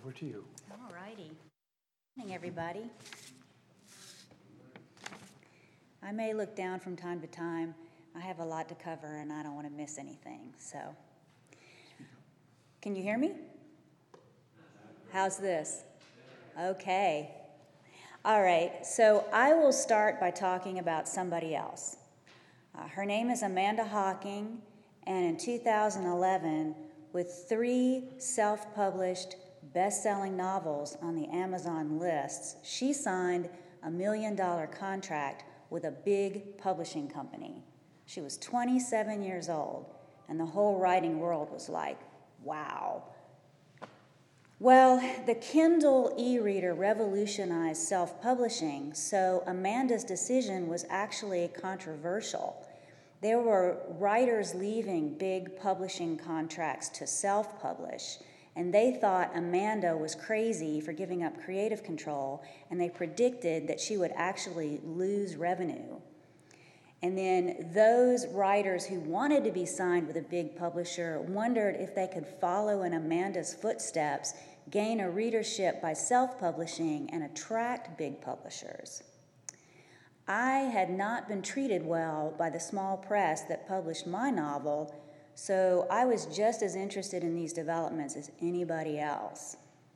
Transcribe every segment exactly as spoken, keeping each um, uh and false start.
over to you. All righty. Good morning, everybody. I may look down from time to time. I have a lot to cover, and I don't want to miss anything. So, can you hear me? How's this? Okay. All right. So I will start by talking about somebody else. Uh, her name is Amanda Hocking, and in two thousand eleven, with three self-published best-selling novels on the Amazon lists, she signed a million-dollar contract with a big publishing company. She was twenty-seven years old, and the whole writing world was like, wow. Well, the Kindle e-reader revolutionized self-publishing, so Amanda's decision was actually controversial. There were writers leaving big publishing contracts to self-publish, and they thought Amanda was crazy for giving up creative control, and they predicted that she would actually lose revenue. And then those writers who wanted to be signed with a big publisher wondered if they could follow in Amanda's footsteps, gain a readership by self-publishing, and attract big publishers. I had not been treated well by the small press that published my novel, so I was just as interested in these developments as anybody else.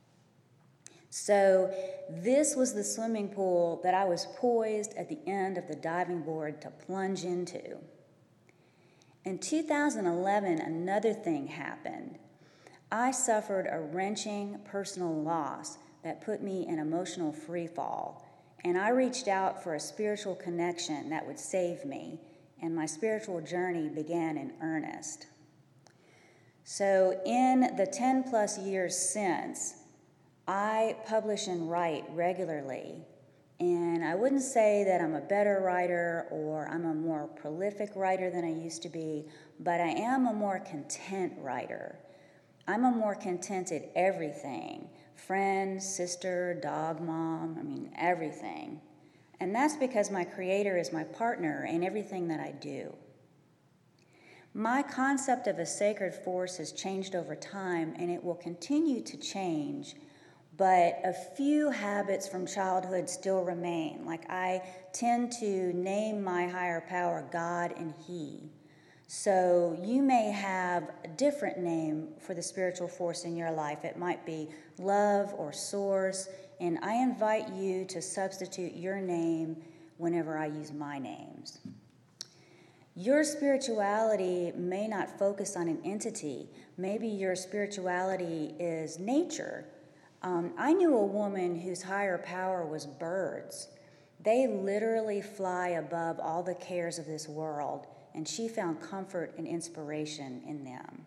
So this was the swimming pool that I was poised at the end of the diving board to plunge into. In two thousand eleven, another thing happened. I suffered a wrenching personal loss that put me in emotional freefall, and I reached out for a spiritual connection that would save me, and my spiritual journey began in earnest. So in the ten plus years since, I publish and write regularly, and I wouldn't say that I'm a better writer or I'm a more prolific writer than I used to be, but I am a more content writer. I'm a more contented everything, friend, sister, dog mom, I mean everything. And that's because my Creator is my partner in everything that I do. My concept of a sacred force has changed over time, and it will continue to change, but a few habits from childhood still remain. Like I tend to name my higher power God and He. So you may have a different name for the spiritual force in your life. It might be love or source, and I invite you to substitute your name whenever I use my names. Your spirituality may not focus on an entity. Maybe your spirituality is nature. Um, I knew a woman whose higher power was birds. They literally fly above all the cares of this world, and she found comfort and inspiration in them.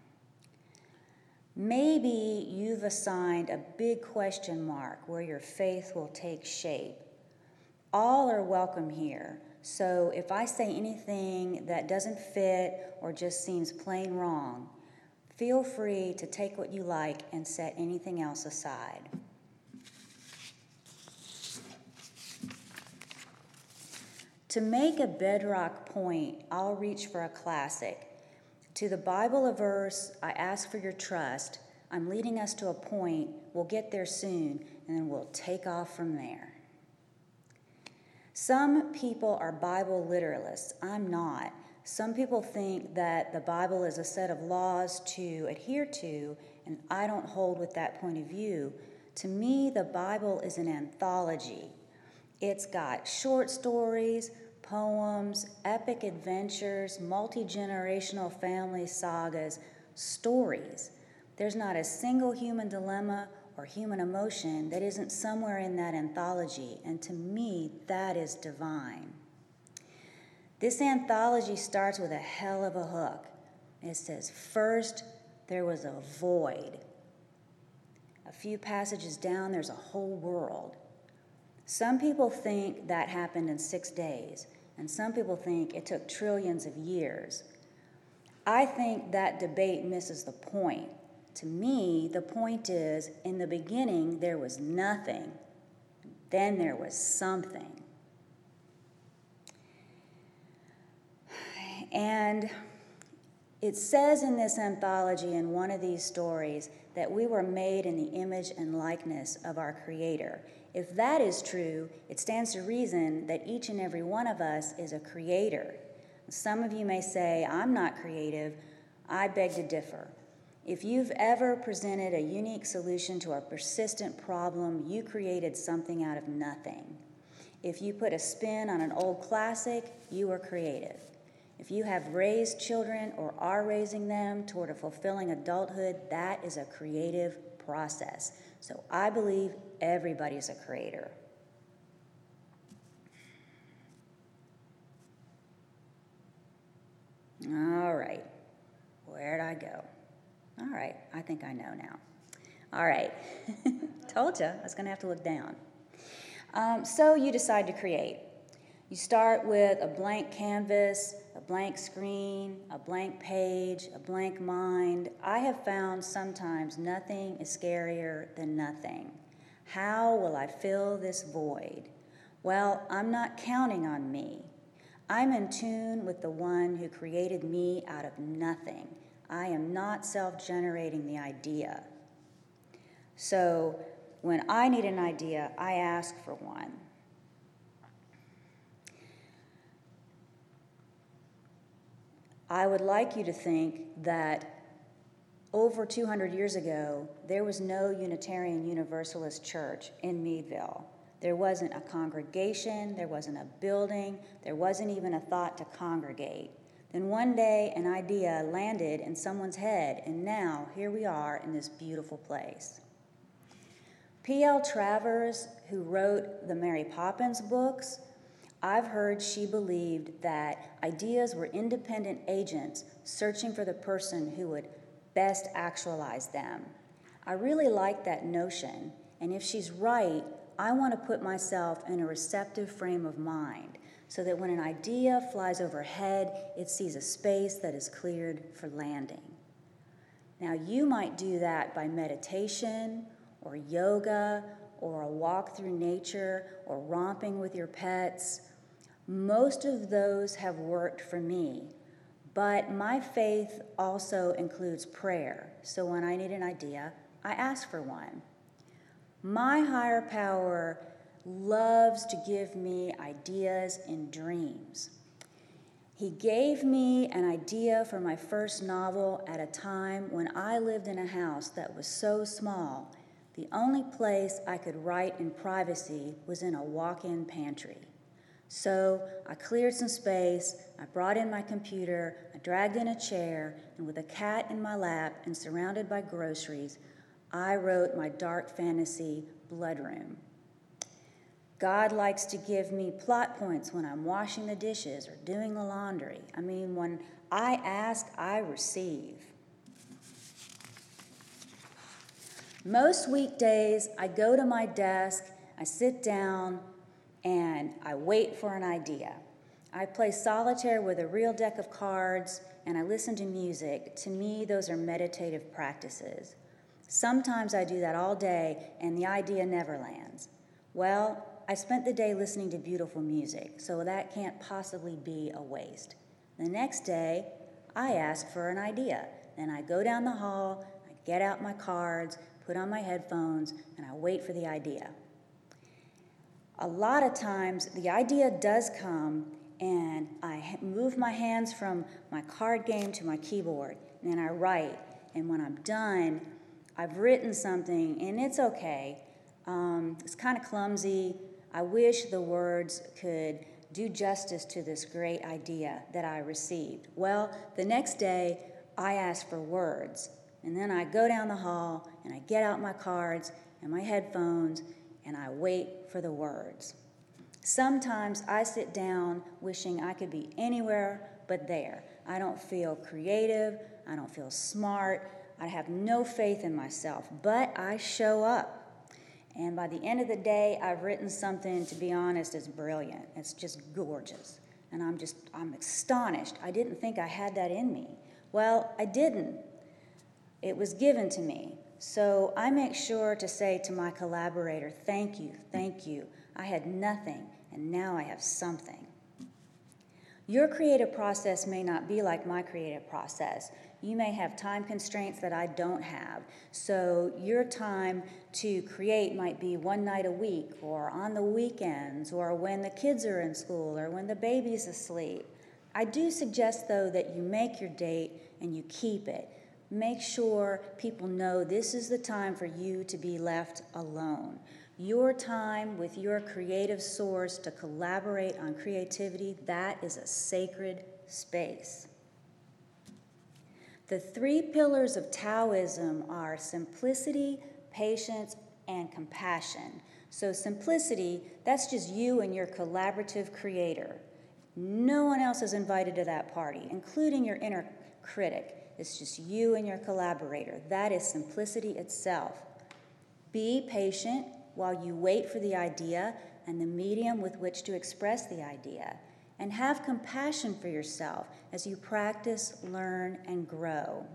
Maybe you've assigned a big question mark where your faith will take shape. All are welcome here. So if I say anything that doesn't fit or just seems plain wrong, feel free to take what you like and set anything else aside. To make a bedrock point, I'll reach for a classic. To the Bible a verse, I ask for your trust. I'm leading us to a point. We'll get there soon, and then we'll take off from there. Some people are Bible literalists. I'm not. Some people think that the Bible is a set of laws to adhere to, and I don't hold with that point of view. To me, the Bible is an anthology. It's got short stories, poems, epic adventures, multi-generational family sagas, stories. There's not a single human dilemma or human emotion that isn't somewhere in that anthology, and to me, that is divine. This anthology starts with a hell of a hook. It says, first, there was a void. A few passages down, there's a whole world. Some people think that happened in six days, and some people think it took trillions of years. I think that debate misses the point. To me, the point is, in the beginning, there was nothing. Then there was something. And It says in this anthology, in one of these stories, that we were made in the image and likeness of our Creator. If that is true, it stands to reason that each and every one of us is a creator. Some of you may say, I'm not creative. I beg to differ. If you've ever presented a unique solution to a persistent problem, you created something out of nothing. If you put a spin on an old classic, you are creative. If you have raised children or are raising them toward a fulfilling adulthood, that is a creative process. So I believe everybody's a creator. All right, where'd I go? All right, I think I know now. All right, told you I was going to have to look down. Um, so you decide to create. You start with a blank canvas, a blank screen, a blank page, a blank mind. I have found sometimes nothing is scarier than nothing. How will I fill this void? Well, I'm not counting on me. I'm in tune with the one who created me out of nothing. I am not self-generating the idea. So when I need an idea, I ask for one. I would like you to think that over two hundred years ago, there was no Unitarian Universalist church in Meadville. There wasn't a congregation, there wasn't a building, there wasn't even a thought to congregate. Then one day, an idea landed in someone's head, and now here we are in this beautiful place. P L Travers, who wrote the Mary Poppins books, I've heard she believed that ideas were independent agents searching for the person who would best actualize them. I really like that notion, and if she's right, I want to put myself in a receptive frame of mind so that when an idea flies overhead, it sees a space that is cleared for landing. Now, you might do that by meditation or yoga or a walk through nature or romping with your pets. Most of those have worked for me, but my faith also includes prayer. So when I need an idea, I ask for one. My higher power loves to give me ideas in dreams. He gave me an idea for my first novel at a time when I lived in a house that was so small, the only place I could write in privacy was in a walk-in pantry. So I cleared some space, I brought in my computer, I dragged in a chair, and with a cat in my lap and surrounded by groceries, I wrote my dark fantasy, Bloodroom. God likes to give me plot points when I'm washing the dishes or doing the laundry. I mean, when I ask, I receive. Most weekdays, I go to my desk, I sit down, and I wait for an idea. I play solitaire with a real deck of cards, and I listen to music. To me, those are meditative practices. Sometimes I do that all day, and the idea never lands. Well, I spent the day listening to beautiful music, so that can't possibly be a waste. The next day, I ask for an idea. Then I go down the hall, I get out my cards, put on my headphones, and I wait for the idea. A lot of times, the idea does come, and I move my hands from my card game to my keyboard, and then I write. And when I'm done, I've written something, and it's okay. Um, it's kind of clumsy. I wish the words could do justice to this great idea that I received. Well, the next day, I ask for words, and then I go down the hall, and I get out my cards and my headphones, and I wait for the words. Sometimes I sit down wishing I could be anywhere but there. I don't feel creative. I don't feel smart. I have no faith in myself, but I show up. And by the end of the day, I've written something, to be honest, it's brilliant. It's just gorgeous. And I'm just, I'm astonished. I didn't think I had that in me. Well, I didn't. It was given to me. So I make sure to say to my collaborator, thank you, thank you. I had nothing, and now I have something. Your creative process may not be like my creative process. You may have time constraints that I don't have. So your time to create might be one night a week or on the weekends or when the kids are in school or when the baby's asleep. I do suggest, though, that you make your date and you keep it. Make sure people know this is the time for you to be left alone. Your time with your creative source to collaborate on creativity, that is a sacred space. The three pillars of Taoism are simplicity, patience, and compassion. So simplicity, that's just you and your collaborative creator. No one else is invited to that party, including your inner critic. It's just you and your collaborator. That is simplicity itself. Be patient while you wait for the idea and the medium with which to express the idea. And have compassion for yourself as you practice, learn, and grow.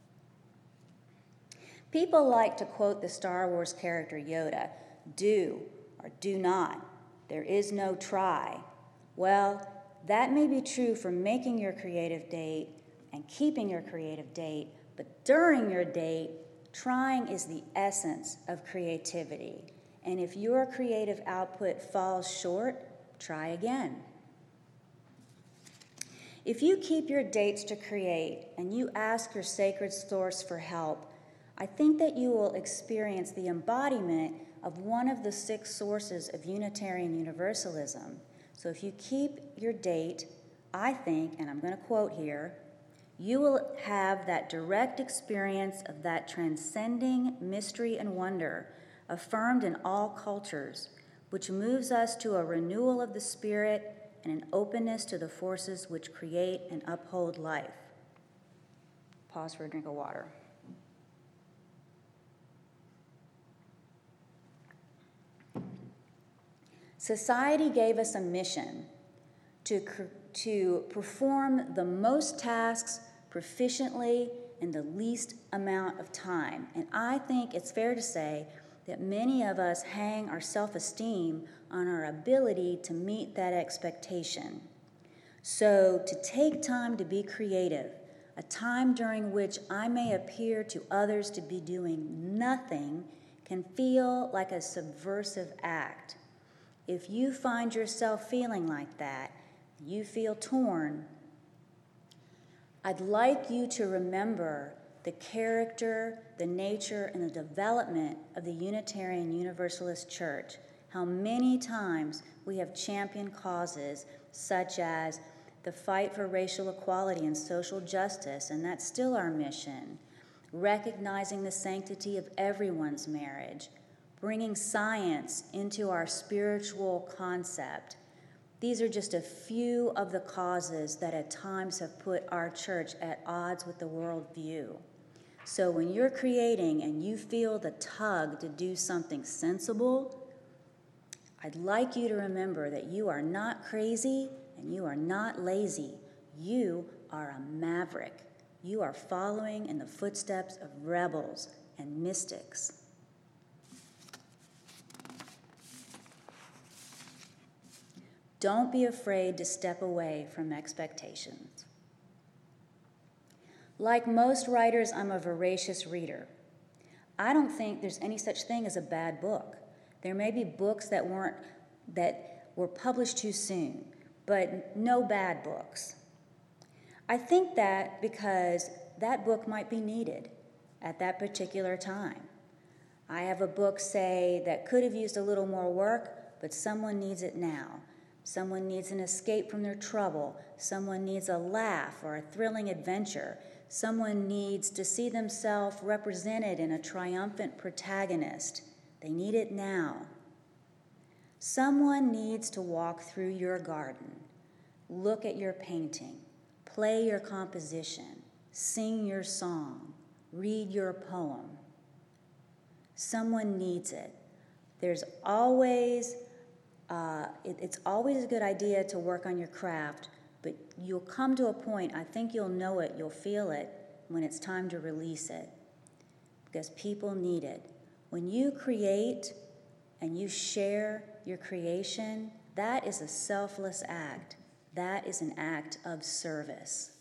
People like to quote the Star Wars character Yoda, do or do not. There is no try. Well, that may be true for making your creative date and keeping your creative date, but during your date, trying is the essence of creativity. And if your creative output falls short, try again. If you keep your dates to create and you ask your sacred source for help, I think that you will experience the embodiment of one of the six sources of Unitarian Universalism. So if you keep your date, I think, and I'm going to quote here, you will have that direct experience of that transcending mystery and wonder affirmed in all cultures, which moves us to a renewal of the spirit and an openness to the forces which create and uphold life. Pause for a drink of water. Society gave us a mission to, to perform the most tasks proficiently in the least amount of time. And I think it's fair to say that many of us hang our self-esteem on our ability to meet that expectation. So to take time to be creative, a time during which I may appear to others to be doing nothing, can feel like a subversive act. If you find yourself feeling like that, you feel torn, I'd like you to remember the character, the nature, and the development of the Unitarian Universalist Church, how many times we have championed causes such as the fight for racial equality and social justice, and that's still our mission, recognizing the sanctity of everyone's marriage, bringing science into our spiritual concept. These are just a few of the causes that at times have put our church at odds with the worldview. So when you're creating and you feel the tug to do something sensible, I'd like you to remember that you are not crazy and you are not lazy. You are a maverick. You are following in the footsteps of rebels and mystics. Don't be afraid to step away from expectations. Like most writers, I'm a voracious reader. I don't think there's any such thing as a bad book. There may be books that weren't that were published too soon, but no bad books. I think that because that book might be needed at that particular time. I have a book, say, that could have used a little more work, but someone needs it now. Someone needs an escape from their trouble. Someone needs a laugh or a thrilling adventure. Someone needs to see themselves represented in a triumphant protagonist. They need it now. Someone needs to walk through your garden, look at your painting, play your composition, sing your song, read your poem. Someone needs it. There's always, uh, it, it's always a good idea to work on your craft, but you'll come to a point, I think you'll know it, you'll feel it, when it's time to release it, because people need it. When you create and you share your creation, that is a selfless act. That is an act of service.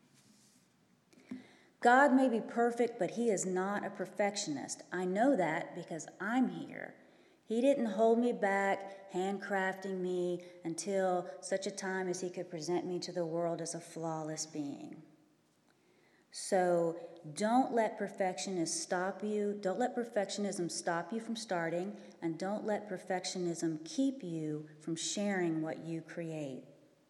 God may be perfect, but he is not a perfectionist. I know that because I'm here. He didn't hold me back, handcrafting me until such a time as he could present me to the world as a flawless being. So don't let perfectionists stop you. Don't let perfectionism stop you from starting, and don't let perfectionism keep you from sharing what you create.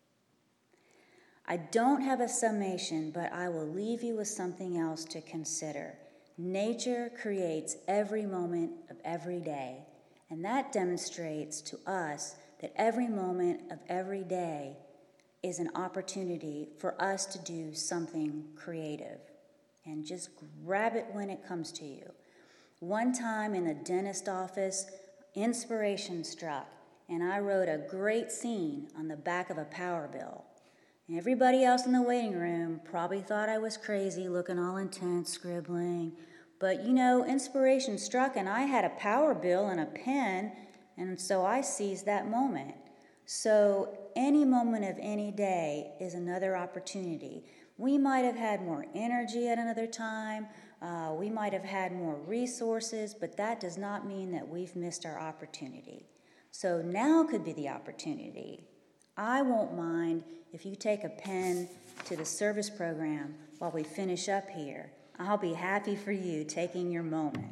I don't have a summation, but I will leave you with something else to consider. Nature creates every moment of every day, and that demonstrates to us that every moment of every day is an opportunity for us to do something creative. And just grab it when it comes to you. One time in the dentist office, inspiration struck, and I wrote a great scene on the back of a power bill. Everybody else in the waiting room probably thought I was crazy, looking all intense, scribbling. But, you know, inspiration struck, and I had a power bill and a pen, and so I seized that moment. So any moment of any day is another opportunity. We might have had more energy at another time. Uh, we might have had more resources, but that does not mean that we've missed our opportunity. So now could be the opportunity. I won't mind if you take a pen to the service program while we finish up here. I'll be happy for you taking your moment.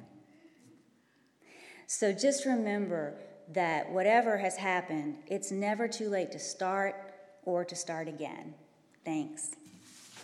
So just remember that whatever has happened, it's never too late to start or to start again. Thanks.